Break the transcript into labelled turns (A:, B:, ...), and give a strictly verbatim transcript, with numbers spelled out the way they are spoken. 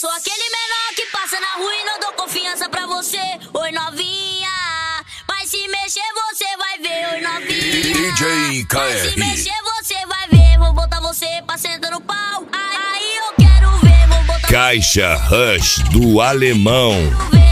A: Sou aquele menor que passa na rua e não dou confiança pra você. Oi, novinha, mas se mexer você vai ver. Oi, novinha,
B: D J K R.
A: mas se mexer você vai ver. Vou botar você pra sentar no pau. Aí eu quero ver, vou botar
B: Caixa Rush do Alemão.
A: você, quero ver.